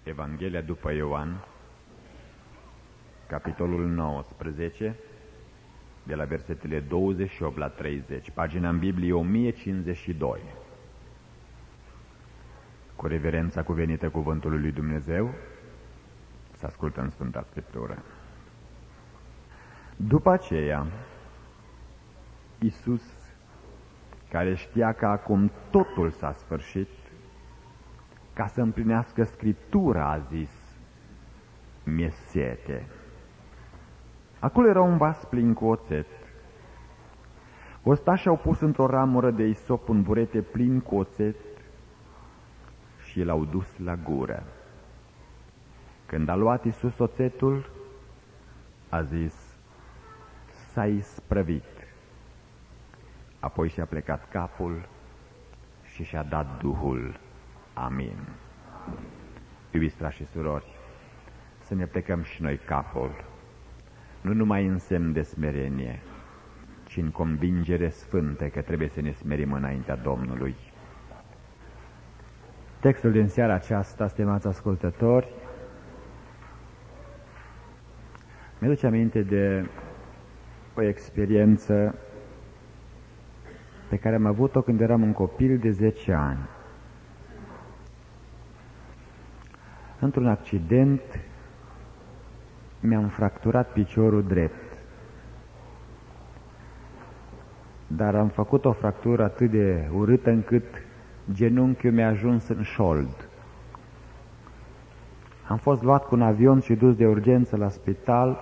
Evanghelia după Ioan, capitolul 19, de la versetele 28 la 30, pagina în Biblie 1052. Cu reverența cuvenită cuvântului lui Dumnezeu, să ascultăm Sfânta Scriptură. După aceea, Iisus, care știa că acum totul s-a sfârșit, ca să împlinească Scriptura, a zis: mi-e sete. Acolo era un vas plin cu oțet. Ostașii au pus într-o ramură de isop un burete plin cu oțet și l-au dus la gură. Când a luat Iisus oțetul, a zis: s-a isprăvit. Apoi și-a plecat capul și și-a dat Duhul. Amin. Iubiți frați și surori, să ne plecăm și noi capul, nu numai în semn de smerenie, ci în convingere sfântă că trebuie să ne smerim înaintea Domnului. Textul din seara aceasta, stimați ascultători, mi-aduce aminte de o experiență pe care am avut-o când eram un copil de 10 ani. Într-un accident mi-am fracturat piciorul drept, dar am făcut o fractură atât de urâtă încât genunchiul mi-a ajuns în șold. Am fost luat cu un avion și dus de urgență la spital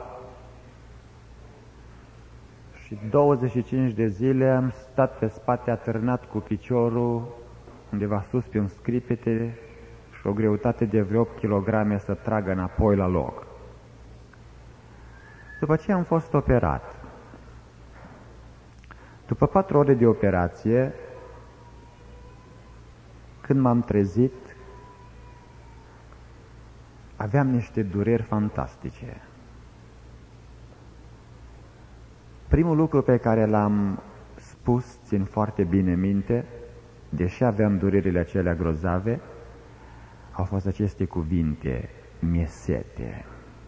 și 25 de zile am stat pe spate atârnat cu piciorul undeva sus pe un scripete și o greutate de vreo 8 kg să tragă înapoi la loc. După ce am fost operat, după 4 ore de operație, când m-am trezit, aveam niște dureri fantastice. Primul lucru pe care l-am spus, țin foarte bine minte, deși aveam durerile acelea grozave, au fost aceste cuvinte: mi-e sete.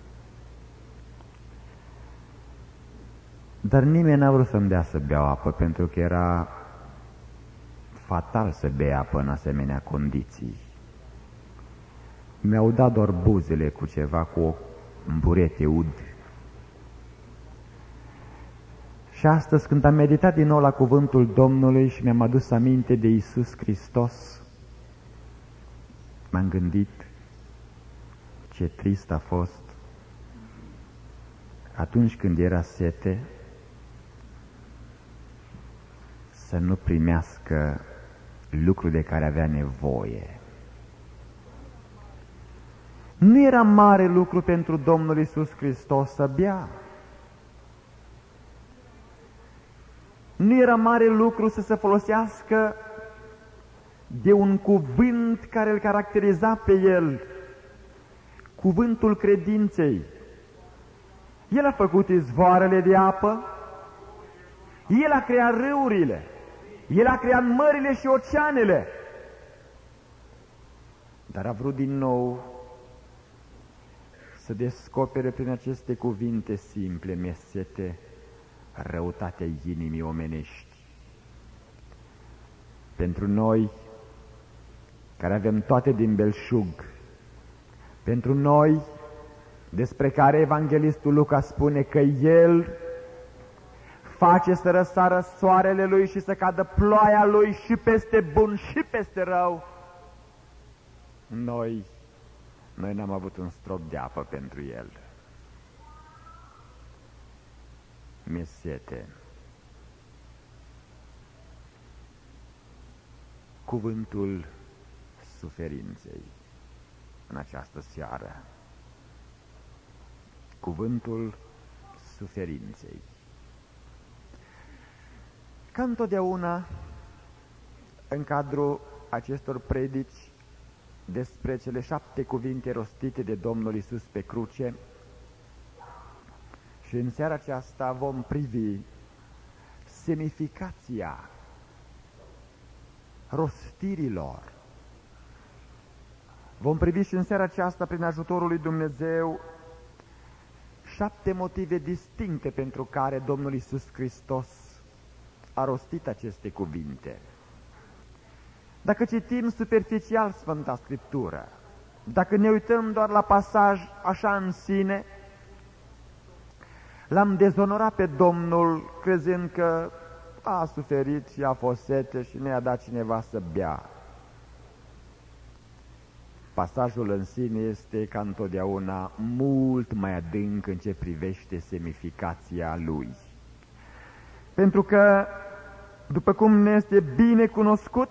Dar nimeni n-a vrut să-mi dea să beau apă, pentru că era fatal să bei apă în asemenea condiții. Mi-au dat doar buzele cu ceva, cu un burete ud. Și astăzi, când am meditat din nou la cuvântul Domnului și mi-am adus aminte de Iisus Hristos, m-am gândit ce trist a fost atunci când era sete să nu primească lucrul de care avea nevoie. Nu era mare lucru pentru Domnul Iisus Hristos să bea. Nu era mare lucru să se folosească de un cuvânt care îl caracteriza pe el, cuvântul credinței. El a făcut izvoarele de apă, El a creat râurile, El a creat mările și oceanele, dar a vrut din nou să descopere prin aceste cuvinte simple: mi-e sete, răutatea inimii omenești. Pentru noi, care avem toate din belșug, pentru noi, despre care evanghelistul Luca spune că El face să răsară soarele Lui și să cadă ploaia Lui și peste bun și peste rău, noi n-am avut un strop de apă pentru El. Mi-e sete. Cuvântul suferinței în această seară. Cuvântul suferinței. Ca întotdeauna, în cadrul acestor predici despre cele 7 cuvinte rostite de Domnul Iisus pe cruce, și în seara aceasta vom privi semnificația rostirilor Vom privi și în seara aceasta, prin ajutorul lui Dumnezeu, 7 motive distincte pentru care Domnul Iisus Hristos a rostit aceste cuvinte. Dacă citim superficial Sfânta Scriptură, dacă ne uităm doar la pasaj așa în sine, l-am dezonorat pe Domnul crezând că a suferit și a fost sete și ne-a dat cineva să bea. Pasajul în sine este ca întotdeauna mult mai adânc în ce privește semnificația lui. Pentru că, după cum ne este bine cunoscut,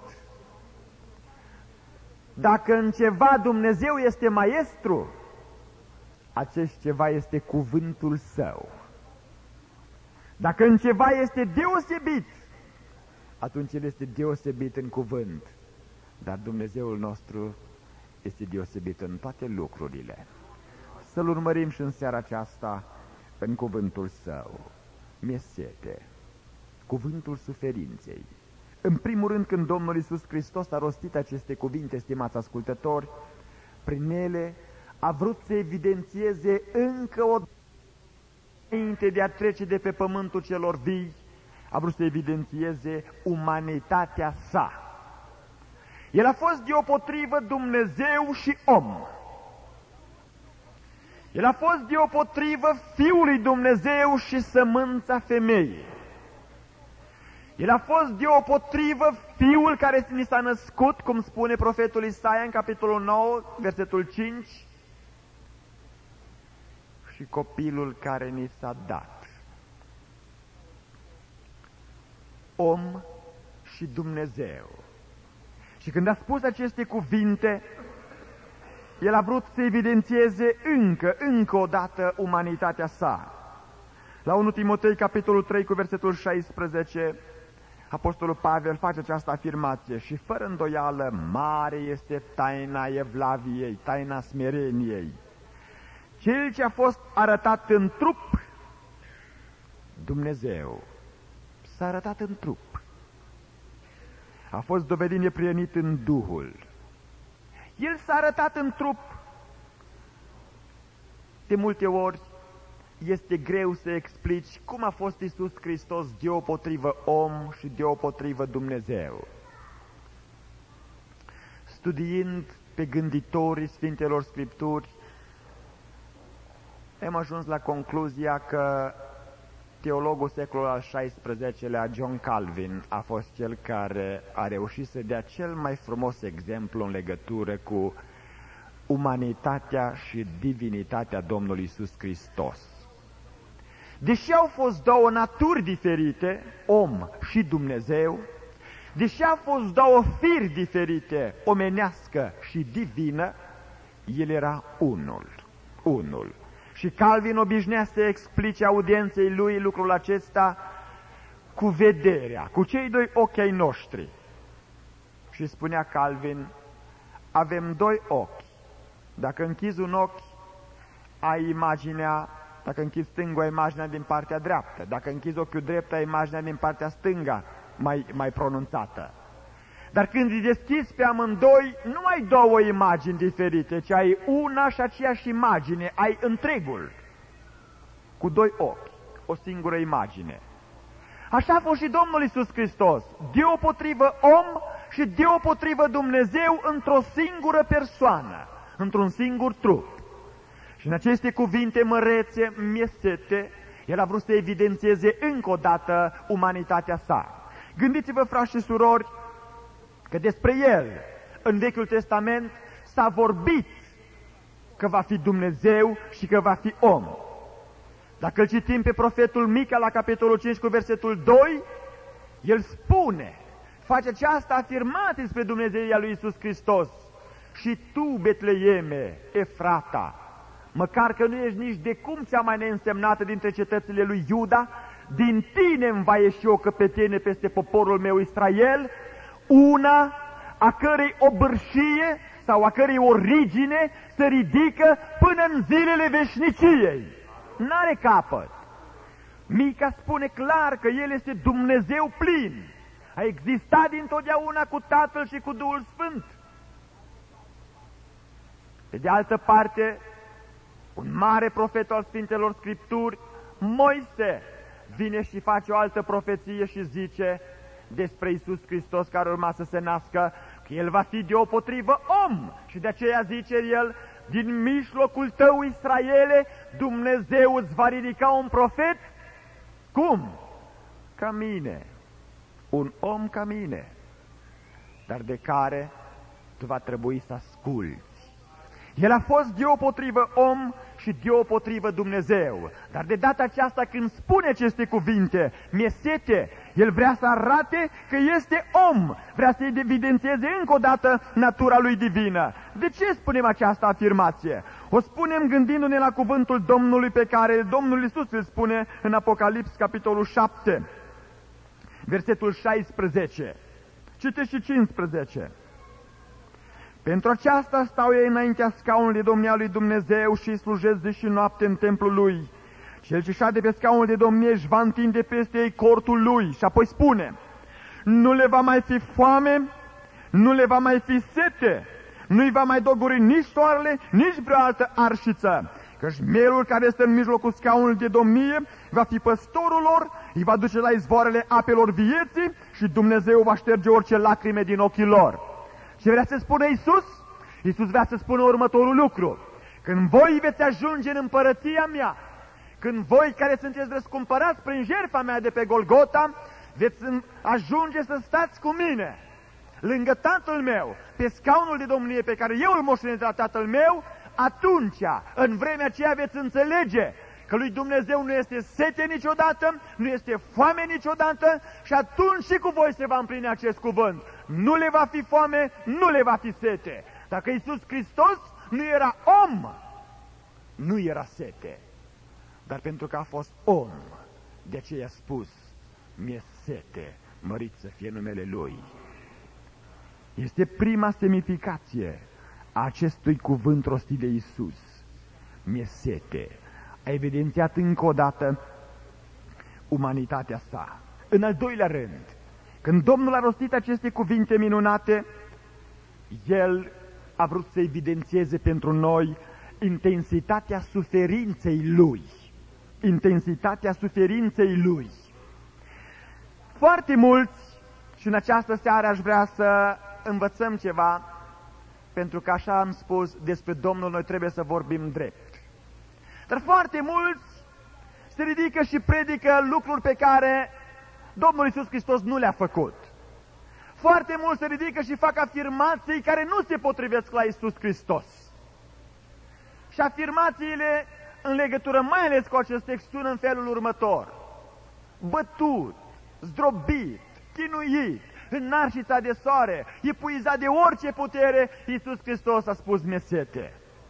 dacă în ceva Dumnezeu este maestru, acest ceva este cuvântul Său. Dacă în ceva este deosebit, atunci El este deosebit în cuvânt. Dar Dumnezeul nostru este deosebit în toate lucrurile. Să-L urmărim și în seara aceasta în cuvântul Său. Mi-e sete. Cuvântul suferinței. În primul rând, când Domnul Iisus Hristos a rostit aceste cuvinte, stimați ascultători, prin ele a vrut să evidențieze încă o dată, înainte de a trece de pe pământul celor vii, a vrut să evidențieze umanitatea sa. El a fost deopotrivă Dumnezeu și om. El a fost deopotrivă Fiul lui Dumnezeu și sămânța femeii. El a fost deopotrivă Fiul care ni s-a născut, cum spune profetul Isaia în capitolul 9, versetul 5, și copilul care ni s-a dat. Om și Dumnezeu. Și când a spus aceste cuvinte, El a vrut să evidențieze încă o dată umanitatea sa. La 1 Timotei, capitolul 3, cu versetul 16, Apostolul Pavel face această afirmație: și fără îndoială mare este taina evlaviei, taina smereniei. Cel ce a fost arătat în trup, Dumnezeu, s-a arătat în trup. A fost dovedit neprienit în Duhul. El s-a arătat în trup. De multe ori este greu să explici cum a fost Iisus Hristos deopotrivă om și deopotrivă Dumnezeu. Studiind pe gânditorii Sfintelor Scripturi, am ajuns la concluzia că teologul secolului al XVI-lea, John Calvin, a fost cel care a reușit să dea cel mai frumos exemplu în legătură cu umanitatea și divinitatea Domnului Iisus Hristos. Deși au fost două naturi diferite, om și Dumnezeu, deși au fost două firi diferite, omenească și divină, El era unul. Și Calvin obișnuia să explice audienței lui lucrul acesta cu vederea, cu cei doi ochi ai noștri. Și spunea Calvin: avem doi ochi. Dacă închizi un ochi, ai imaginea, dacă închizi stângul, ai imaginea din partea dreaptă. Dacă închizi ochiul drept, ai imaginea din partea stânga mai pronunțată. Dar când îi deschizi pe amândoi, nu ai două imagini diferite, ci ai una și aceeași imagine, ai întregul, cu doi ochi, o singură imagine. Așa a fost și Domnul Iisus Hristos, deopotrivă om și deopotrivă Dumnezeu într-o singură persoană, într-un singur trup. Și în aceste cuvinte mărețe, mi-e sete, El a vrut să evidențieze încă o dată umanitatea sa. Gândiți-vă, frați și surori, că despre El, în Vechiul Testament, s-a vorbit că va fi Dumnezeu și că va fi om. Dacă îl citim pe profetul Mica la capitolul 5 cu versetul 2, el spune, face această afirmație despre Dumnezeia lui Iisus Hristos: și tu, Betleeme, Efrata, măcar că nu ești nici de cum cea mai neînsemnată dintre cetățile lui Iuda, din tine îmi va ieși o căpetenie peste poporul meu Israel, una a cărei obârșie sau a cărei origine se ridică până în zilele veșniciei. N-are capăt. Mica spune clar că El este Dumnezeu plin. A existat dintotdeauna cu Tatăl și cu Duhul Sfânt. Pe de altă parte, un mare profet al Sfintelor Scripturi, Moise, vine și face o altă profeție și zice despre Iisus Hristos care urma să se nască, că El va fi deopotrivă om. Și de aceea zice El, din mijlocul tău, Israele, Dumnezeu îți va ridica un profet. Cum? Ca mine. Un om ca mine, dar de care tu va trebui să asculți. El a fost deopotrivă om și deopotrivă Dumnezeu, dar de data aceasta când spune aceste cuvinte, mi-e sete, el vrea să arate că este om, vrea să evidențieze încă o dată natura lui divină. De ce spunem această afirmație? O spunem gândindu-ne la cuvântul Domnului pe care Domnul Iisus îl spune în Apocalips, capitolul 7, versetul 16. Citeți și 15. Pentru aceasta stau ei înaintea scaunului de domnia lui Dumnezeu și îi slujesc zi și noapte în templul lui. Cel ce șade pe scaunul de domnie își va întinde peste ei cortul lui. Și apoi spune, nu le va mai fi foame, nu le va mai fi sete, nu-i va mai dogori nici soarele, nici vreo altă arșiță. Căci mielul care este în mijlocul scaunului de domnie va fi păstorul lor, îi va duce la izvoarele apelor vieții și Dumnezeu va șterge orice lacrime din ochii lor. Ce vrea să spună Iisus? Iisus vrea să spună următorul lucru. Când voi veți ajunge în împărăția mea, când voi care sunteți răscumpărați prin jertfa mea de pe Golgota, veți ajunge să stați cu mine, lângă Tatăl meu, pe scaunul de domnie pe care eu îl moștenesc de la Tatăl meu, atunci, în vremea aceea veți înțelege că lui Dumnezeu nu este sete niciodată, nu este foame niciodată și atunci și cu voi se va împlini acest cuvânt. Nu le va fi foame, nu le va fi sete. Dacă Iisus Hristos nu era om, nu era sete. Dar pentru că a fost om, de aceea a spus, mi-e sete, mărit să fie numele Lui. Este prima semnificație a acestui cuvânt rostit de Iisus. Mi-e sete. A evidențiat încă o dată umanitatea sa. În al doilea rând, când Domnul a rostit aceste cuvinte minunate, El a vrut să evidențieze pentru noi intensitatea suferinței Lui. Intensitatea suferinței Lui. Foarte mulți, și în această seară aș vrea să învățăm ceva, pentru că așa am spus, despre Domnul noi trebuie să vorbim drept. Dar foarte mulți se ridică și predică lucruri pe care Domnul Iisus Hristos nu le-a făcut. Foarte mulți se ridică și fac afirmații care nu se potrivesc la Iisus Hristos. Și afirmațiile în legătură mai ales cu acest text sună în felul următor. Bătut, zdrobit, chinuit, în narșița de soare, epuizat de orice putere, Iisus Hristos a spus mesete.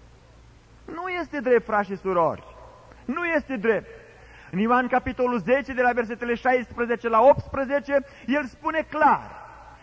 Nu este drept, frați și surori. Nu este drept. În Ioan capitolul 10, de la versetele 16 la 18, El spune clar: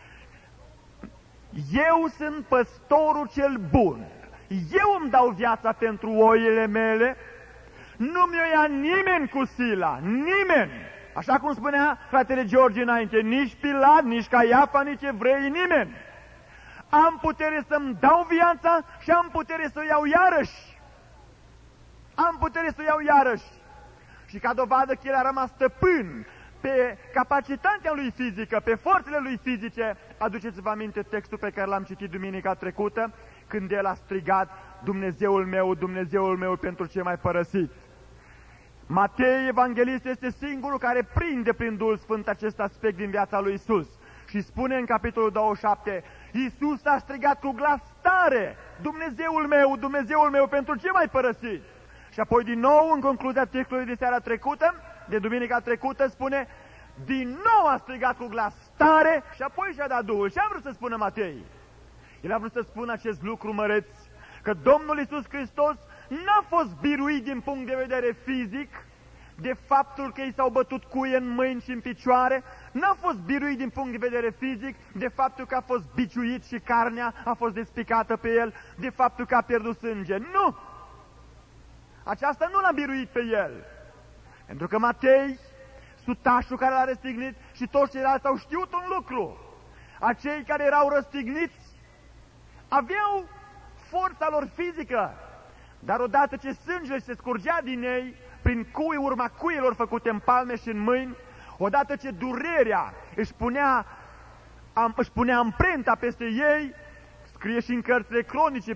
eu sunt păstorul cel bun. Eu îmi dau viața pentru oile mele. Nu mi-o ia nimeni cu sila. Nimeni. Așa cum spunea fratele George înainte, nici Pilat, nici Caiafa, nici evrei, nimeni. Am putere să-mi dau viața și am putere să o iau iarăși. Am putere să o iau iarăși. Și ca dovadă că El a rămas stăpân pe capacitatea lui fizică, pe forțele lui fizice, aduceți-vă aminte textul pe care l-am citit duminica trecută, când El a strigat: Dumnezeul meu, pentru ce m-ai părăsit. Matei, evanghelist, este singurul care prinde prin Duhul Sfânt acest aspect din viața lui Iisus. Și spune în capitolul 27, Iisus a strigat cu glas tare: Dumnezeul meu, pentru ce m-ai părăsit? Și apoi din nou, în concluzia textului de seara trecută, de duminica trecută, spune: din nou a strigat cu glas tare și apoi și-a dat Duhul. Ce a vrut să spună Matei? El a vrut să spună acest lucru măreț, că Domnul Iisus Hristos n-a fost biruit din punct de vedere fizic, de faptul că i s-au bătut cuie în mâini și în picioare, n-a fost biruit din punct de vedere fizic, de faptul că a fost biciuit și carnea a fost despicată pe El, de faptul că a pierdut sânge. Nu! Aceasta nu l-a biruit pe El. Pentru că Matei, sutașul care l-a răstignit, și toți ceilalți au știut un lucru. Acei care erau răstigniți aveau forța lor fizică, dar odată ce sângele se scurgea din ei, prin urma cuielor făcute în palme și în mâini, odată ce durerea își punea amprenta peste ei, scrie și în cărțile cronice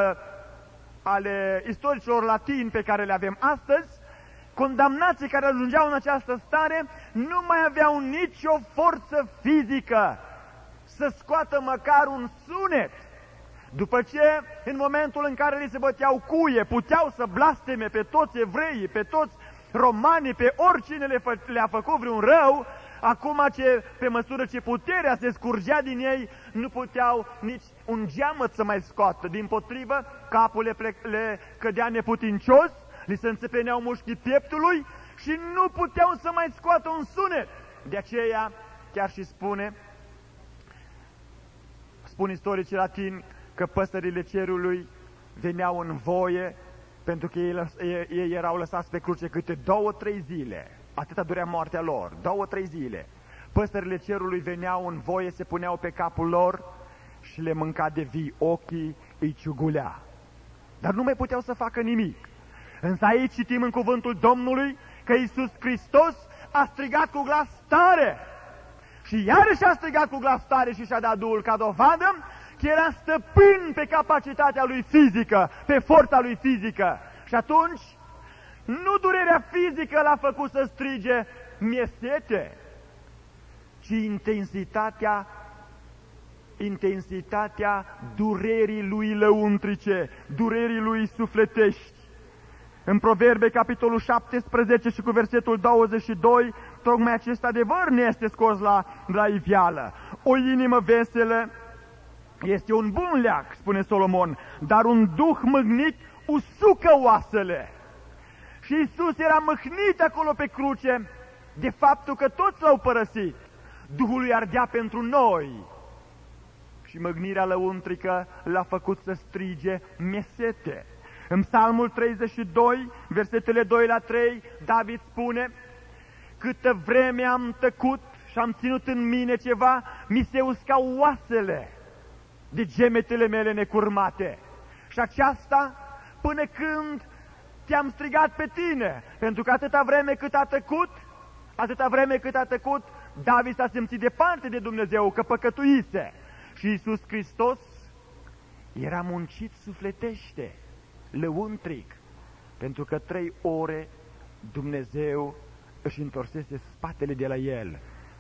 ale istoricilor latini pe care le avem astăzi, condamnații care ajungeau în această stare nu mai aveau nicio forță fizică să scoată măcar un sunet. După ce, în momentul în care li se băteau cuie, puteau să blasteme pe toți evreii, pe toți romanii, pe oricine le-a făcut vreun rău, acum pe măsură ce puterea se scurgea din ei, nu puteau nici un geamăt să mai scoată. Dimpotrivă, capul le cădea neputincios, li se înțepeneau mușchii pieptului și nu puteau să mai scoată un sunet. De aceea, chiar și spun istoricii latini că păsările cerului veneau în voie pentru că ei erau lăsați pe cruce câte 2-3 zile. Atâta durea moartea lor, 2-3 zile. Păsările cerului veneau în voie, se puneau pe capul lor și le mânca de vii, ochii îi ciugulea. Dar nu mai puteau să facă nimic. Însă aici citim în cuvântul Domnului că Iisus Hristos a strigat cu glas tare. Și iarăși a strigat cu glas tare și și-a dat Duhul ca dovadă că era stăpân pe capacitatea lui fizică, pe forța lui fizică. Și atunci, nu durerea fizică l-a făcut să strige "mi-e sete", ci intensitatea durerii lui lăuntrice, durerii lui sufletești. În Proverbe, capitolul 17 și cu versetul 22, tocmai acest adevăr ne este scos la iveală. O inimă veselă este un bun leac, spune Solomon, dar un duh mâhnit usucă oasele. Și Iisus era mâhnit acolo pe cruce de faptul că toți l-au părăsit. Duhul lui ardea pentru noi. Și mâhnirea lăuntrică l-a făcut să strige "mi-e sete". În Psalmul 32, versetele 2 la 3, David spune: "Câtă vreme am tăcut și am ținut în mine ceva, mi se uscau oasele de gemetele mele necurmate. Și aceasta până când te-am strigat pe tine, pentru că atâta vreme cât a tăcut, David s-a simțit departe de Dumnezeu, că păcătuise. Și Iisus Hristos era muncit sufletește, lăuntric, pentru că 3 ore Dumnezeu își întorsese spatele de la el.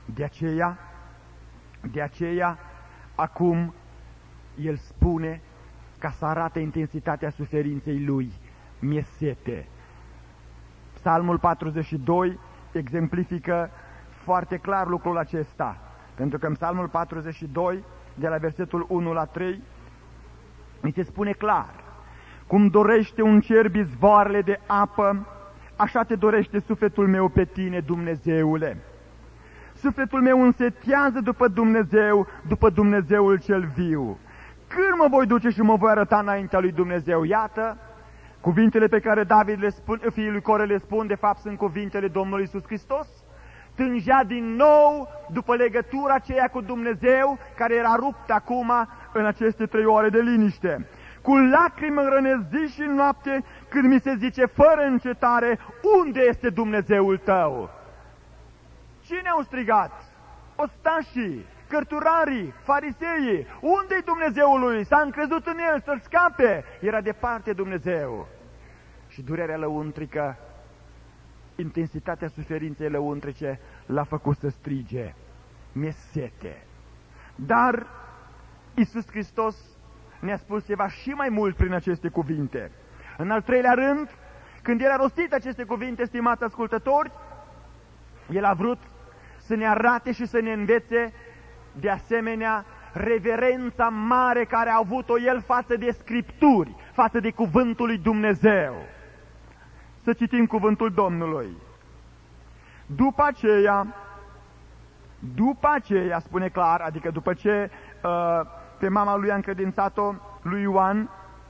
De aceea, acum el spune, ca să arate intensitatea suferinței lui: "mi-e sete". Psalmul 42 exemplifică foarte clar lucrul acesta, pentru că în Psalmul 42, de la versetul 1 la 3, mi se spune clar: "Cum dorește un cerb izvoarele de apă, așa te dorește sufletul meu pe tine, Dumnezeule. Sufletul meu însetează după Dumnezeu, după Dumnezeul cel viu. Când mă voi duce și mă voi arăta înaintea lui Dumnezeu?" Iată, cuvintele pe care David fiul lui Core le spun, de fapt sunt cuvintele Domnului Iisus Hristos. Tângea din nou după legătura aceea cu Dumnezeu, care era ruptă acum în aceste 3 ore de liniște. "Cu lacrimi îmi rănesc zi și noapte când mi se zice fără încetare: unde este Dumnezeul tău?" Cine au strigat? Ostașii, cărturarii, fariseii. Unde-i Dumnezeul lui? S-a încrezut în el să-l scape. Era departe Dumnezeu. Și durerea lăuntrică, intensitatea suferinței lăuntrice l-a făcut să strige: "mi-e sete". Dar Iisus Hristos ne-a spus ceva și mai mult prin aceste cuvinte. În al 3-lea rând, când El a rostit aceste cuvinte, stimați ascultători, El a vrut să ne arate și să ne învețe de asemenea reverența mare care a avut-o El față de Scripturi, față de cuvântul lui Dumnezeu. Să citim cuvântul Domnului. După aceea, spune clar, adică după ce pe mama lui a încredințat-o lui Ioan,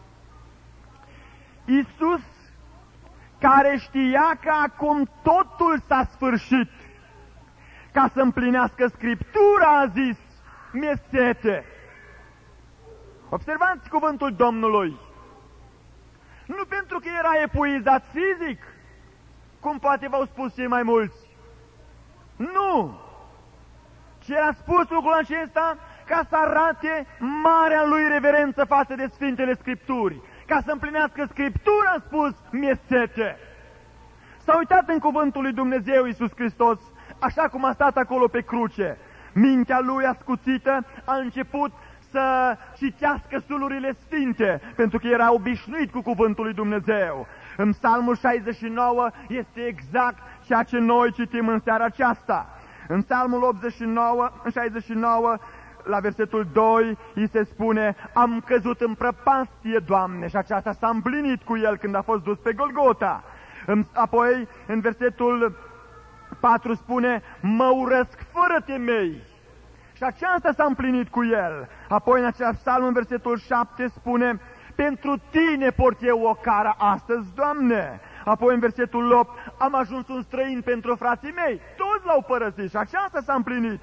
Iisus, care știa că acum totul s-a sfârșit, ca să împlinească Scriptura, a zis: "mi-e sete". Observați cuvântul Domnului. Nu pentru că era epuizat fizic, cum poate v-au spus cei mai mulți. Nu! Ce a spus lucrul acesta ca să arate marea lui reverență față de Sfintele Scripturi, ca să împlinească Scriptura, a spus, mi-e sete. S-a uitat în cuvântul lui Dumnezeu Iisus Hristos, așa cum a stat acolo pe cruce. Mintea lui ascuțită a început să citească sulurile sfinte, pentru că era obișnuit cu cuvântul lui Dumnezeu. În Psalmul 69 este exact ceea ce noi citim în seara aceasta. În Psalmul 69, la versetul 2, îi se spune: am căzut în prăpastie, Doamne, și aceasta s-a împlinit cu el când a fost dus pe Golgota. Apoi, în versetul 4 spune: mă urăsc fără temei. Și aceasta s-a împlinit cu el. Apoi, în același psalm, în versetul 7 spune: pentru tine port eu o cară astăzi, Doamne. Apoi, în versetul 8, am ajuns un străin pentru frații mei. Toți l-au părăsit și aceasta s-a împlinit.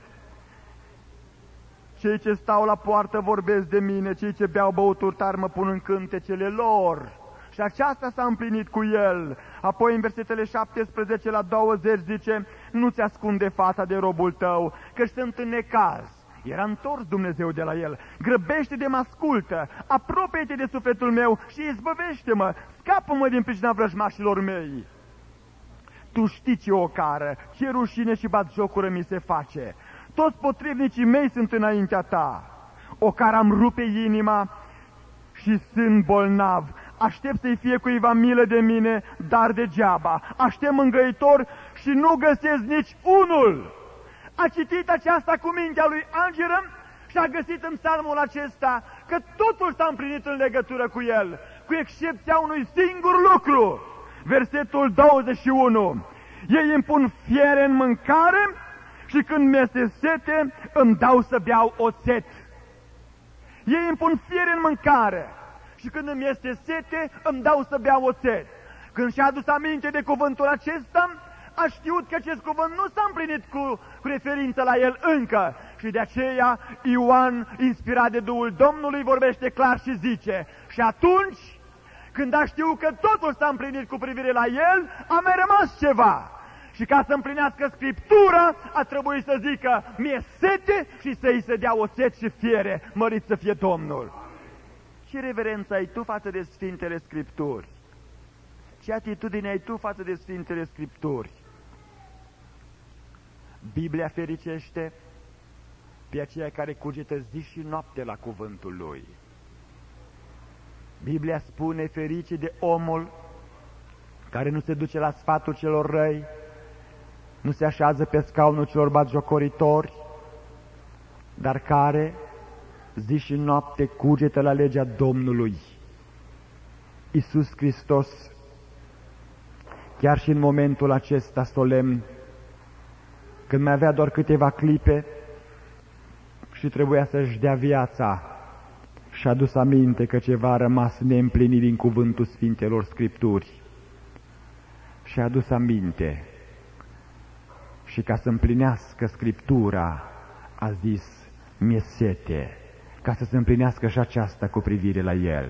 Cei ce stau la poartă vorbesc de mine, cei ce beau băuturi tari mă pun în cântecele lor. Și aceasta s-a împlinit cu el. Apoi, în versetele 17 la 20 zice: nu ți ascunde fața de robul tău, că sunt în necaz. Era întors Dumnezeu de la el. Grăbește-te, mă ascultă, apropie-te de sufletul meu și izbăvește-mă, scapă-mă din pricina vrăjmașilor mei. Tu știi ce ocară, ce rușine și batjocură mi se face. Toți potrivnicii mei sunt înaintea ta. Ocară îmi rupe inima și sunt bolnav. Aștept să-i fie cuiva milă de mine, dar degeaba. Aștept mângâitor și nu găsesc nici unul. A citit aceasta cu mintea lui Angerăm și a găsit în psalmul acesta că totul s-a împlinit în legătură cu el, cu excepția unui singur lucru. Versetul 21. Ei îmi pun fiere în mâncare și când mi-este sete îmi dau să beau oțet. Ei îmi pun fiere în mâncare și când îmi este sete îmi dau să beau oțet. Când și-a adus aminte de cuvântul acesta, a știut că acest cuvânt nu s-a împlinit cu referință la el încă. Și de aceea Ioan, inspirat de Duhul Domnului, vorbește clar și zice: și atunci, când a știut că totul s-a împlinit cu privire la el, a mai rămas ceva. Și ca să împlinească Scriptura, a trebuit să zică: mi-e sete, și să-i se dea oțet și fiere, mărit să fie Domnul. Ce reverență ai tu față de Sfintele Scripturi? Ce atitudine ai tu față de Sfintele Scripturi? Biblia fericește pe aceia care cugetă zi și noapte la cuvântul lui. Biblia spune: ferice de omul care nu se duce la sfatul celor răi, nu se așează pe scaunul celor batjocoritori, dar care zi și noapte cugetă la legea Domnului. Iisus Hristos, chiar și în momentul acesta solemn, când mai avea doar câteva clipe și trebuia să-și dea viața, și-a adus aminte că ceva a rămas neîmplinit din cuvântul Sfintelor Scripturi. Și-a adus aminte și ca să împlinească Scriptura a zis: mi-e sete, ca să se împlinească și aceasta cu privire la el.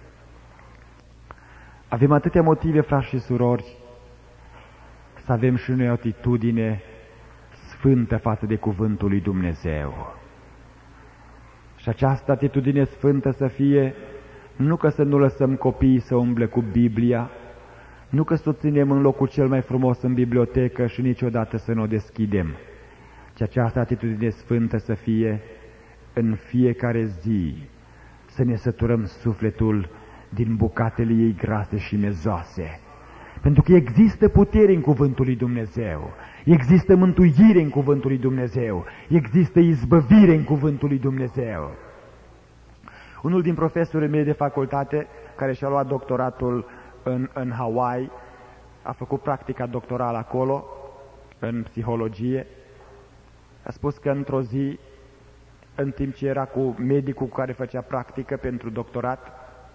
Avem atâtea motive, frați și surori, să avem și noi o atitudine sfântă față de cuvântul lui Dumnezeu. Și această atitudine sfântă să fie nu că să nu lăsăm copiii să umble cu Biblia, nu că să o ținem în locul cel mai frumos în bibliotecă și niciodată să nu o deschidem, ci această atitudine sfântă să fie în fiecare zi să ne săturăm sufletul din bucatele ei grase și mezoase. Pentru că există putere în cuvântul lui Dumnezeu, există mântuire în cuvântul lui Dumnezeu, există izbăvire în cuvântul lui Dumnezeu. Unul din profesorii mei de facultate, care și-a luat doctoratul în Hawaii, a făcut practica doctorală acolo, în psihologie, a spus că într-o zi, în timp ce era cu medicul cu care făcea practică pentru doctorat,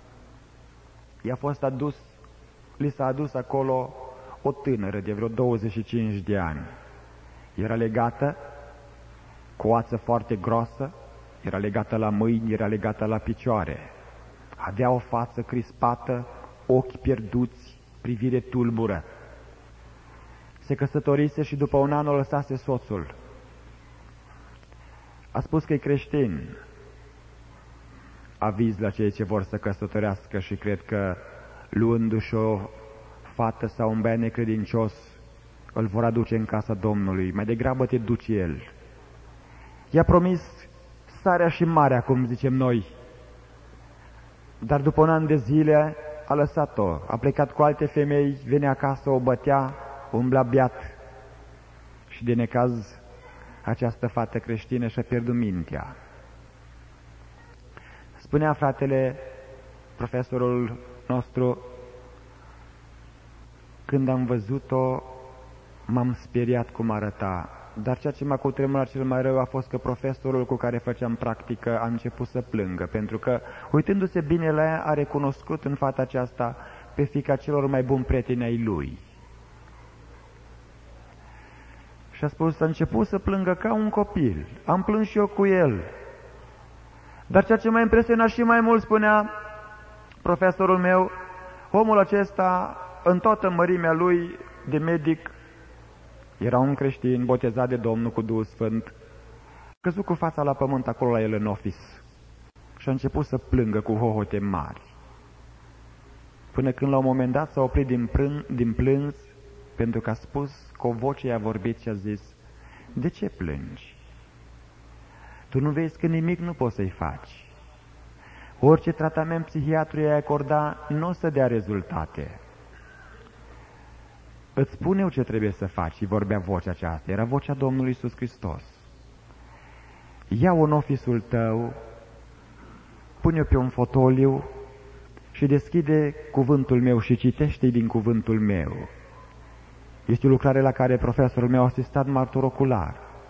li s-a adus acolo o tânără de vreo 25 de ani. Era legată cu o ață foarte groasă, era legată la mâini, era legată la picioare. Avea o față crispată, ochi pierduți, privire tulbură. Se căsătorise și după un an o lăsase soțul. A spus că e creștin. Aviz la cei ce vor să căsătorească și cred că luându-și o fată sau un băiat necredincios, îl vor aduce în casa Domnului. Mai degrabă te duci el. I-a promis sarea și marea, cum zicem noi. Dar după un an de zile a lăsat-o. A plecat cu alte femei, venea acasă, o bătea, umbla beat. Și de necaz, această fată creștină și-a pierdut mintea. Spunea fratele, profesorul nostru, când am văzut-o, m-am speriat cum arăta. Dar ceea ce m-a cutremurat cel mai rău a fost că profesorul cu care făceam practică a început să plângă, pentru că, uitându-se bine la ea, a recunoscut în fata aceasta pe fiica celor mai buni prieteni ai lui. Și a spus, a început să plângă ca un copil. Am plâns și eu cu el. Dar ceea ce m-a impresionat și mai mult, spunea profesorul meu, omul acesta, în toată mărimea lui de medic, era un creștin botezat de Domnul cu Duhul Sfânt, căzut cu fața la pământ acolo la el în office și a început să plângă cu hohote mari. Până când la un moment dat s-a oprit din plâns, pentru că a spus, cu o voce i-a vorbit și a zis, de ce plângi? Tu nu vezi că nimic nu poți să-i faci. Orice tratament psihiatru i-ai acorda, nu o să dea rezultate. Îți spun eu ce trebuie să faci, și vorbea vocea aceasta, era vocea Domnului Iisus Hristos. Ia-o în office-ul tău, pune-o pe un fotoliu și deschide cuvântul meu și citește-i din cuvântul meu. Este o lucrare la care profesorul meu a asistat martor ocular.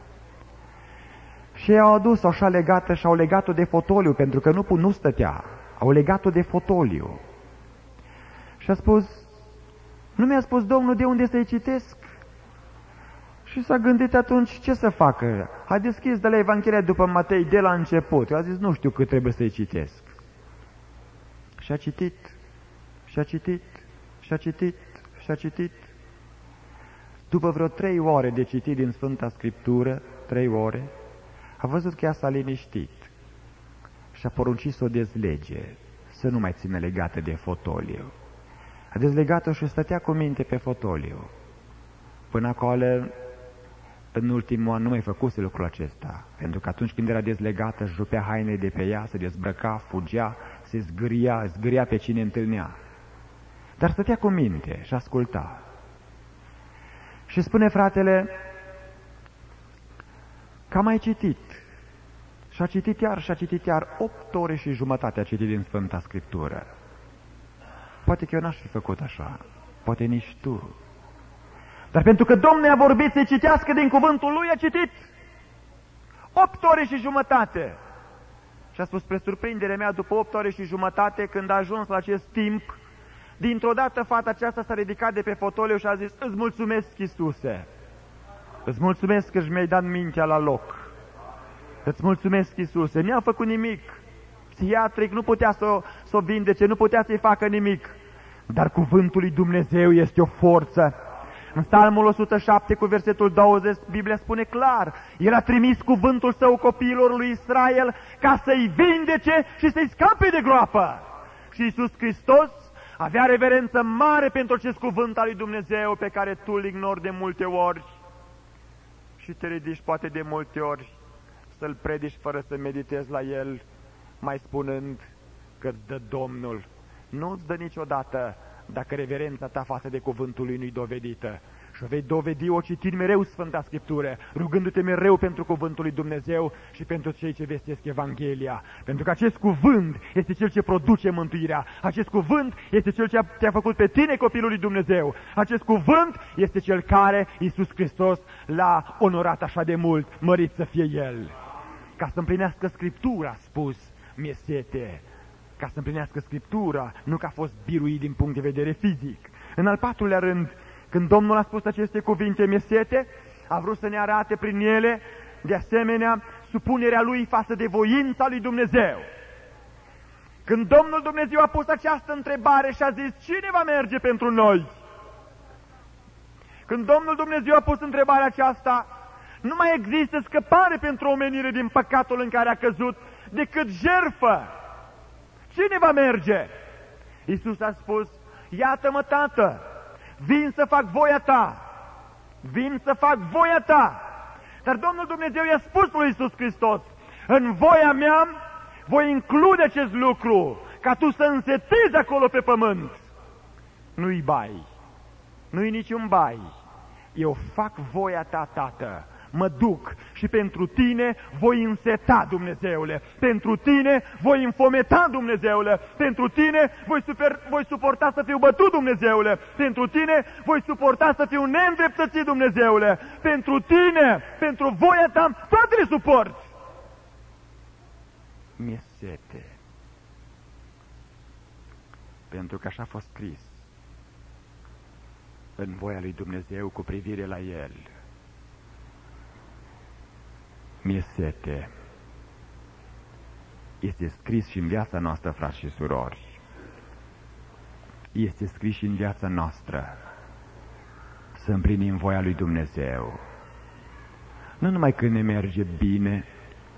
Și au adus-o așa legată și au legat-o de fotoliu, pentru că nu stătea. Au legat-o de fotoliu. Și a spus, nu mi-a spus Domnul de unde să-i citesc? Și s-a gândit atunci ce să facă. A deschis de la Evanghelia după Matei de la început. A zis, nu știu cât trebuie să-i citesc. Și a citit, și a citit, și a citit, și a citit. După vreo 3 ore de citit din Sfânta Scriptură, 3 ore, a văzut că ea s-a liniștit și a poruncit să o dezlege, să nu mai țină legată de fotoliu. A dezlegat-o și stătea cu minte pe fotoliu. Până acolo, în ultimul an, nu mai făcuse lucrul acesta, pentru că atunci când era dezlegată, își rupea hainele de pe ea, se dezbrăca, fugea, se zgâria pe cine întâlnea. Dar stătea cu minte și asculta. Și spune fratele că a mai citit. Și a citit iar, și a citit iar, 8 ore și jumătate a citit din Sfânta Scriptură. Poate că eu n-aș fi făcut așa, poate nici tu. Dar pentru că Domnul a vorbit să citească din cuvântul lui, a citit 8 ore și jumătate. Și a spus, spre surprinderea mea, după 8 ore și jumătate, când a ajuns la acest timp, dintr-o dată fata aceasta s-a ridicat de pe fotoliu și a zis, îți mulțumesc, Iisuse, îți mulțumesc că mi-ai dat mintea la loc. Îți mulțumesc, Iisuse, n-a făcut nimic. Psihiatric nu putea să o vindece, nu putea să-i facă nimic. Dar cuvântul lui Dumnezeu este o forță. În Psalmul 107 cu versetul 20, Biblia spune clar, El a trimis cuvântul Său copiilor lui Israel ca să-i vindece și să-i scape de groapă. Și Iisus Hristos avea reverență mare pentru acest cuvânt al lui Dumnezeu pe care tu îl ignori de multe ori și te ridici poate de multe ori să-l predici fără să meditezi la el, mai spunând că îți dă Domnul. Nu îți dă niciodată dacă reverența ta față de cuvântul lui nu-i dovedită. Și o vei dovedi o citind mereu Sfânta Scriptură, rugându-te mereu pentru cuvântul lui Dumnezeu și pentru cei ce vestesc Evanghelia. Pentru că acest cuvânt este cel ce produce mântuirea. Acest cuvânt este cel ce te-a făcut pe tine copilul lui Dumnezeu. Acest cuvânt este cel care Iisus Hristos l-a onorat așa de mult, mărit să fie El. Ca să împlinească Scriptura, a spus, mi-e sete. Ca să împlinească Scriptura, nu că a fost biruit din punct de vedere fizic. În al 4-lea rând, când Domnul a spus aceste cuvinte, mi-e sete, a vrut să ne arate prin ele, de asemenea, supunerea lui față de voința lui Dumnezeu. Când Domnul Dumnezeu a pus această întrebare și a zis, cine va merge pentru noi? Când Domnul Dumnezeu a pus întrebarea aceasta, nu mai există scăpare pentru omenire din păcatul în care a căzut, decât jertfă. Cine va merge? Iisus a spus, iată-mă, Tată, vin să fac voia ta, vin să fac voia ta. Dar Domnul Dumnezeu i-a spus lui Iisus Hristos, în voia mea voi include acest lucru, ca tu să însetezi acolo pe pământ. Nu-i bai, nu-i niciun bai, eu fac voia ta, Tată. Mă duc și pentru tine voi înseta, Dumnezeule, pentru tine voi înfometa, Dumnezeule, pentru tine voi suporta să fiu bătut, Dumnezeule, pentru tine voi suporta să fiu neîndreptățit, Dumnezeule, pentru tine, pentru voia ta, toate le suport. Mi-e sete, pentru că așa a fost scris în voia lui Dumnezeu cu privire la El. Mi-e sete. Este scris și în viața noastră, frați și surori. Este scris și în viața noastră să împlinim voia lui Dumnezeu. Nu numai când ne merge bine,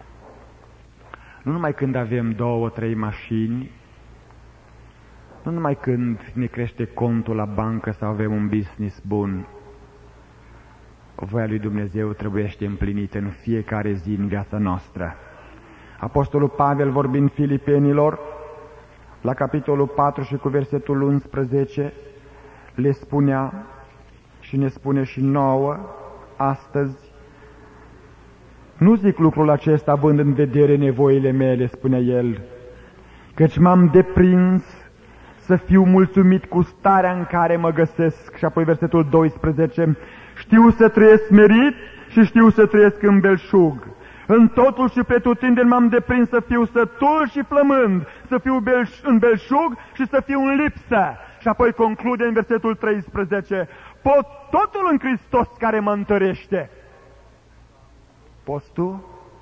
nu numai când avem 2-3 mașini, nu numai când ne crește contul la bancă sau avem un business bun. Voia lui Dumnezeu trebuiește împlinită în fiecare zi în viața noastră. Apostolul Pavel, vorbind Filipenilor, la capitolul 4 și cu versetul 11, le spunea și ne spune și nouă astăzi, nu zic lucrul acesta având în vedere nevoile mele, spune el, căci m-am deprins să fiu mulțumit cu starea în care mă găsesc. Și apoi versetul 12, știu să trăiesc smerit și știu să trăiesc în belșug. În totul și pretutindeni m-am deprins să fiu sătul și flămând, să fiu în belșug și să fiu în lipsă. Și apoi conclude în versetul 13, pot totul în Hristos care mă întărește. Poți tu?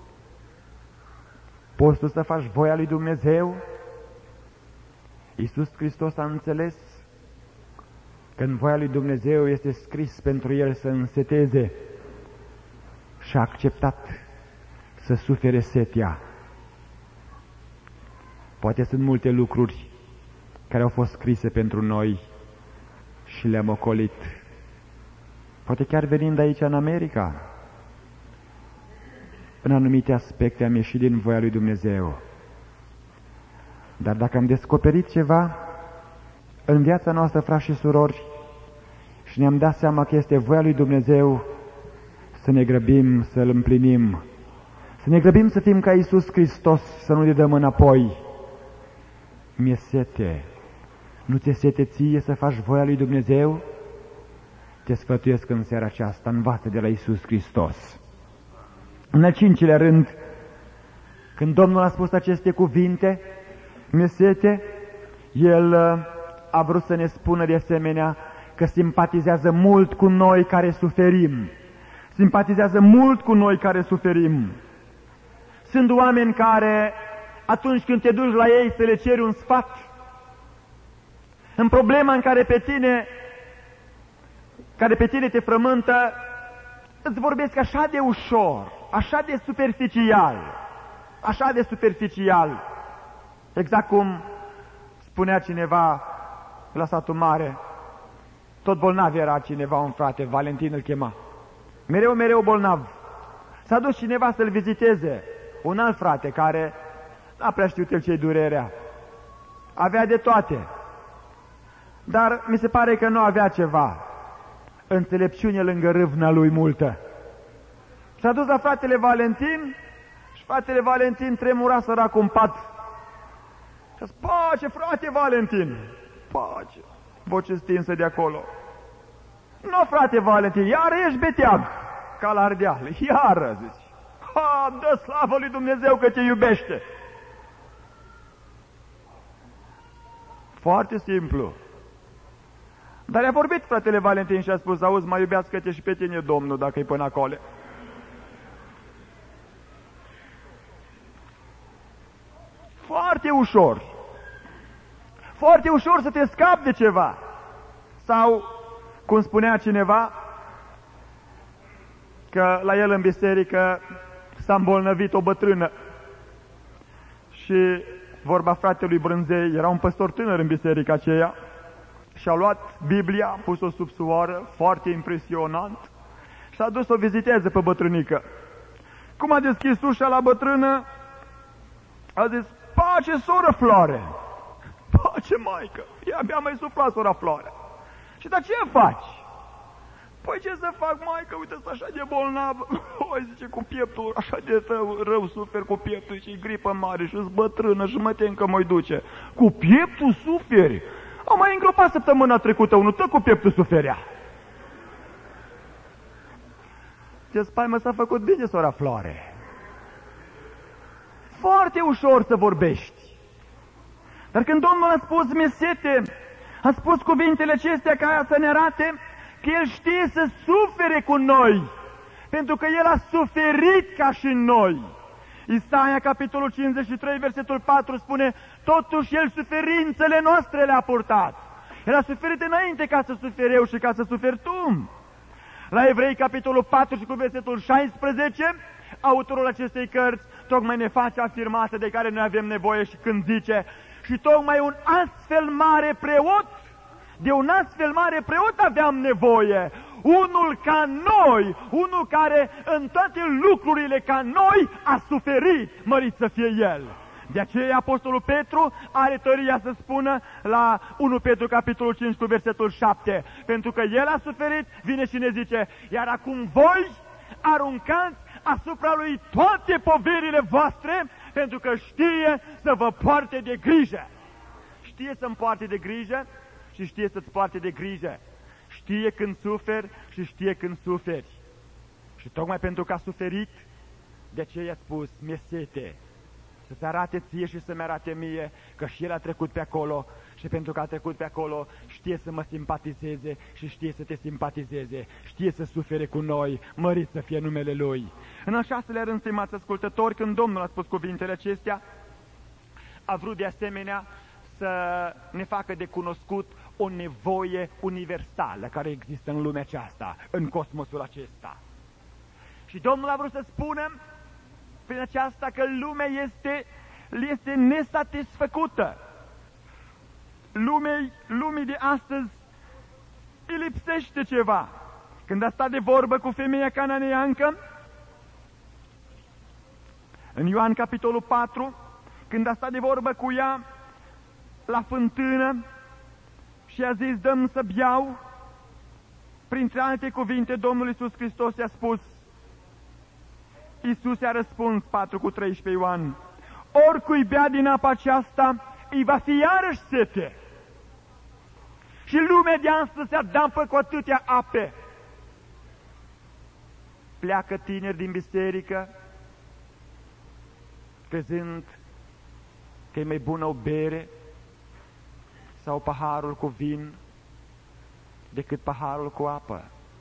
Poți tu să faci voia lui Dumnezeu? Iisus Hristos a înțeles că în voia lui Dumnezeu este scris pentru El să înseteze și a acceptat să sufere setea. Poate sunt multe lucruri care au fost scrise pentru noi și le-am ocolit. Poate chiar venind aici în America, în anumite aspecte am ieșit din voia lui Dumnezeu. Dar dacă am descoperit ceva în viața noastră, frați și surori, și ne-am dat seama că este voia lui Dumnezeu, să ne grăbim să-L împlinim, să ne grăbim să fim ca Iisus Hristos, să nu ne dăm înapoi. Mi-e sete. Nu ți-e sete ție să faci voia lui Dumnezeu? Te sfătuiesc în seara aceasta, învață de la Iisus Hristos. În al 5-lea rând, când Domnul a spus aceste cuvinte, mi-e sete, El a vrut să ne spună de asemenea că simpatizează mult cu noi care suferim. Simpatizează mult cu noi care suferim. Sunt oameni care, atunci când te duci la ei să le ceri un sfat, în problema în care pe tine te frământă, îți vorbesc așa de ușor, așa de superficial, așa de superficial. Exact cum spunea cineva la satul mare, tot bolnav era cineva, un frate, Valentin îl chema, mereu bolnav. S-a dus cineva să-l viziteze, un alt frate care n-a prea știut el ce-i durerea. Avea de toate, dar mi se pare că nu avea ceva, înțelepciune lângă râvna lui multă. S-a dus la fratele Valentin și fratele Valentin tremura săracul în pat. Și a zis, pace, frate Valentin, pace, voce stinsă de acolo. Nu, frate Valentin, iar ești beteag, ca la ardeal, iară, zici. Ha, dă slavă lui Dumnezeu că te iubește. Foarte simplu. Dar i-a vorbit fratele Valentin și a spus, auzi, mai iubească-te și pe tine, Domnul, dacă e până acolo. ușor. Foarte ușor să te scapi de ceva. Sau, cum spunea cineva, că la el în biserică s-a îmbolnăvit o bătrână. Și vorba fratelui Brânzei, era un păstor tânăr în biserica aceea, și-a luat Biblia, a pus-o sub suoară, foarte impresionant, și a dus să o viziteze pe bătrânică. Cum a deschis ușa la bătrână, a zis: pace, soră Floare! Pace, maică! Ea abia mai sufla, sora Floare. Și dar ce faci? Păi ce să fac, maică? Uite, sunt așa de bolnavă. Oi, zice, cu pieptul, așa de rău sufer cu pieptul, și gripă mare, și-s bătrână, și mă tem că mă-i duce. Cu pieptul suferi? Am mai îngropat săptămâna trecută unul, tot cu pieptul suferea. Ce spaimă s-a făcut bine, sora Floare. Foarte ușor să vorbești. Dar când Domnul a spus: mi-e sete, a spus cuvintele acestea ca să ne arate că El știe să sufere cu noi, pentru că El a suferit ca și noi. Isaia, capitolul 53, versetul 4 spune: totuși El suferințele noastre le-a purtat. El a suferit înainte ca să suferi eu și ca să suferi tu. La Evrei, capitolul 4 și cu versetul 16, autorul acestei cărți tocmai ne face afirmația de care noi avem nevoie, și când zice: și tocmai un astfel mare preot, de un astfel mare preot aveam nevoie, unul ca noi, unul care în toate lucrurile ca noi a suferit, mărit să fie El. De aceea Apostolul Petru are tăria să spună la 1 Petru capitolul 5 cu versetul 7, pentru că El a suferit, vine și ne zice: iar acum voi aruncați asupra Lui toate poverile voastre, pentru că știe să vă poarte de grijă. Știe să-mi poarte de grijă și știe să-ți poarte de grijă. Știe când suferi și știe când suferi. Și tocmai pentru că a suferit, de aceea a spus: mi-e sete. Să-ți arate ție și să-mi arate mie că și El a trecut pe acolo, și pentru că a trecut pe acolo știe să mă simpatizeze și știe să te simpatizeze, știe să sufere cu noi, mărit să fie numele Lui. În al 6-lea rând, stimați ascultători, când Domnul a spus cuvintele acestea, a vrut de asemenea să ne facă de cunoscut o nevoie universală care există în lumea aceasta, în cosmosul acesta. Și Domnul a vrut să spună prin aceasta că lumea este nesatisfăcută. Lumii de astăzi îi lipsește ceva. Când a stat de vorbă cu femeia cananeancă, în Ioan capitolul 4, când a stat de vorbă cu ea la fântână și a zis: dă-mi să beau, printre alte cuvinte Domnul Iisus Hristos i-a spus, Iisus i-a răspuns, 4:13 Ioan: oricui bea din apa aceasta, îi va fi iarăși sete. Și lumea de astăzi se adampă cu atâtea ape. Pleacă tineri din biserică, crezând că e mai bună o bere sau paharul cu vin decât paharul cu apă.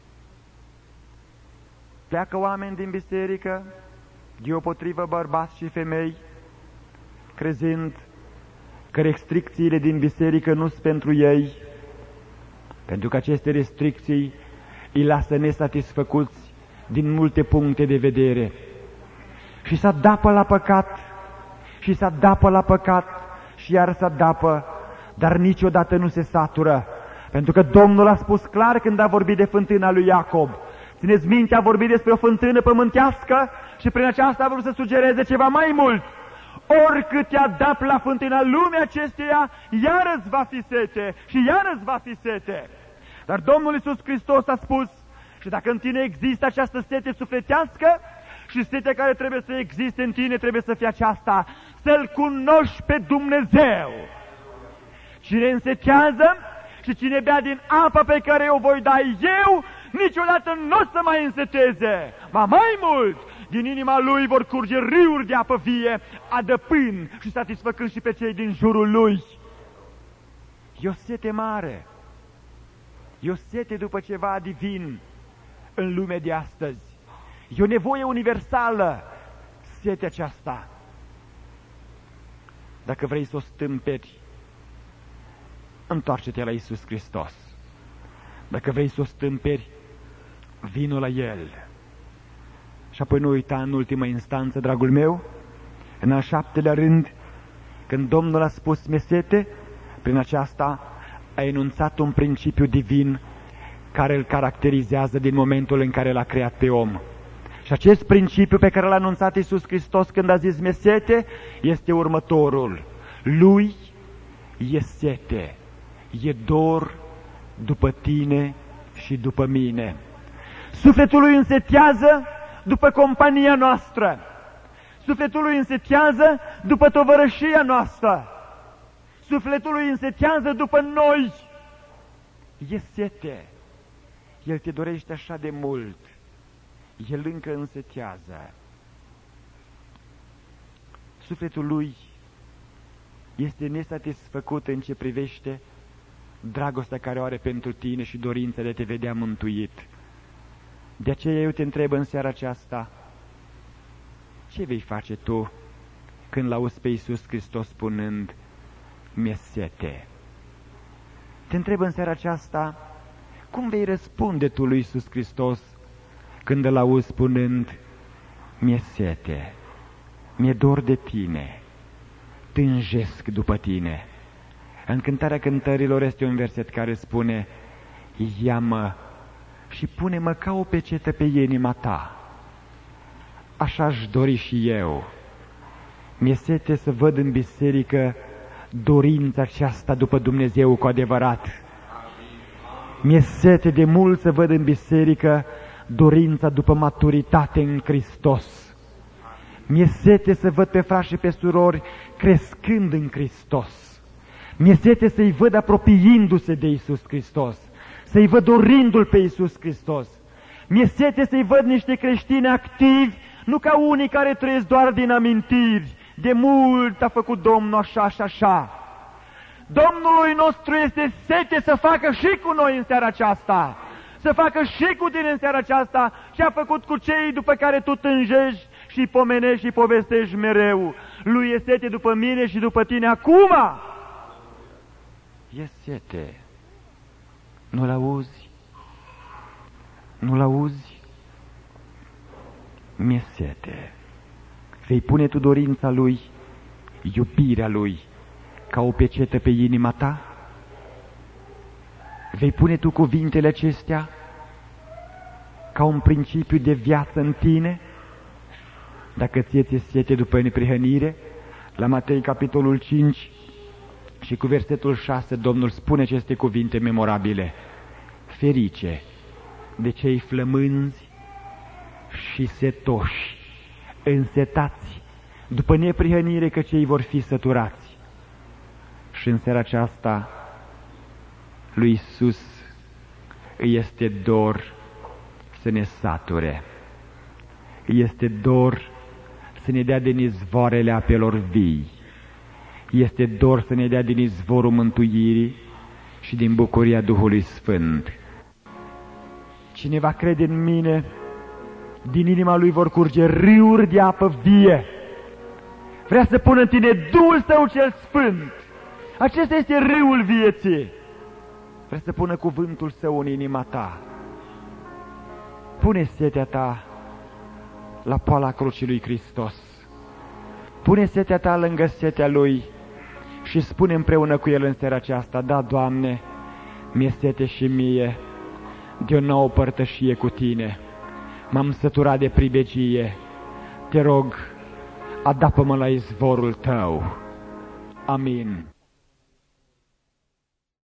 Pleacă oameni din biserică, deopotrivă bărbați și femei, crezând că restricțiile din biserică nu sunt pentru ei, pentru că aceste restricții îi lasă nesatisfăcuți din multe puncte de vedere. Și se adapă la păcat, și se adapă la păcat, și iar se adapă, dar niciodată nu se satură. Pentru că Domnul a spus clar când a vorbit de fântâna lui Iacob. Țineți minte, a vorbit despre o fântână pământească și prin aceasta a vrut să sugereze ceva mai mult. Oricât te adapt la fântâna lumii acesteia, iarăși va fi sete și iarăși va fi sete. Dar Domnul Iisus Hristos a spus: și dacă în tine există această sete sufletească, și setea care trebuie să existe în tine trebuie să fie aceasta: să-L cunoști pe Dumnezeu. Cine însetează și cine bea din apa pe care o voi da eu, niciodată nu o să mai înseteze. Ba mai mult, din inima lui vor curge râuri de apă vie, adăpând și satisfăcând și pe cei din jurul lui. E o sete mare, e o sete după ceva divin în lumea de astăzi. E o nevoie universală, setea aceasta. Dacă vrei să o stâmperi, întoarce-te la Iisus Hristos. Dacă vrei să o stâmperi, vino la El. Și apoi nu uita în ultima instanță, dragul meu, în al 7-lea rând, când Domnul a spus mesete, prin aceasta a enunțat un principiu divin care îl caracterizează din momentul în care l-a creat pe om. Și acest principiu pe care l-a anunțat Iisus Hristos când a zis mesete este următorul. Lui e sete, e dor după tine și după mine. Sufletul lui însetează după compania noastră. Sufletul lui însetează după tovărășia noastră. Sufletul lui însetează după noi. E sete. El te dorește așa de mult. El încă însetează. Sufletul lui este nesatisfăcut în ce privește dragostea care o are pentru tine și dorința de a te vedea mântuit. De aceea eu te întreb în seara aceasta, ce vei face tu când l-auzi pe Iisus Hristos spunând, mi-e sete? Te întreb în seara aceasta, cum vei răspunde tu lui Iisus Hristos când îl auzi spunând, mi-e sete, mi-e dor de tine, tânjesc după tine? În Cântarea Cântărilor este un verset care spune, ia-mă și pune-mă ca o pecetă pe inima ta. Așa-aș dori și eu. Mi-e sete să văd în biserică dorința aceasta după Dumnezeu cu adevărat. Mi-e sete de mult să văd în biserică dorința după maturitate în Hristos. Mi-e sete să văd pe frați și pe surori crescând în Hristos. Mi-e sete să-i văd apropiindu-se de Iisus Hristos, să-i văd dorindu-L pe Iisus Hristos. Mi-e sete să-i văd niște creștini activi, nu ca unii care trăiesc doar din amintiri. De mult a făcut Domnul așa și așa. Domnului nostru este sete să facă și cu noi în seara aceasta, să facă și cu tine în seara aceasta ce a făcut cu cei după care tu tânjești și pomenești și povestești mereu. Lui e sete după mine și după tine acum. E sete. Nu-l auzi? Nu-l auzi? Mi-e sete. Vei pune tu dorința lui, iubirea lui, ca o pecetă pe inima ta? Vei pune tu cuvintele acestea ca un principiu de viață în tine? Dacă ție sete după neprihănire, la Matei capitolul 5 și cu versetul 6, Domnul spune aceste cuvinte memorabile. Ferice de cei flămânzi și setoși, însetați după neprihănire, că cei vor fi săturați. Și în seara aceasta lui Iisus îi este dor să ne sature. Îi este dor să ne dea din izvoarele apelor vii. Este dor să ne dea din izvorul mântuirii și din bucuria Duhului Sfânt. Cine va crede în mine, din inima lui vor curge râuri de apă vie. Vrea să pună în tine Duhul Său cel Sfânt. Acesta este râul vieții. Vrea să pună cuvântul Său în inima ta. Pune setea ta la poala crucii lui Hristos. Pune setea ta lângă setea Lui și spune împreună cu El în seara aceasta, da, Doamne, mi-e sete și mie de o nouă părtășie cu Tine. M-am săturat de pribegie. Te rog, adapă-mă la izvorul Tău. Amin.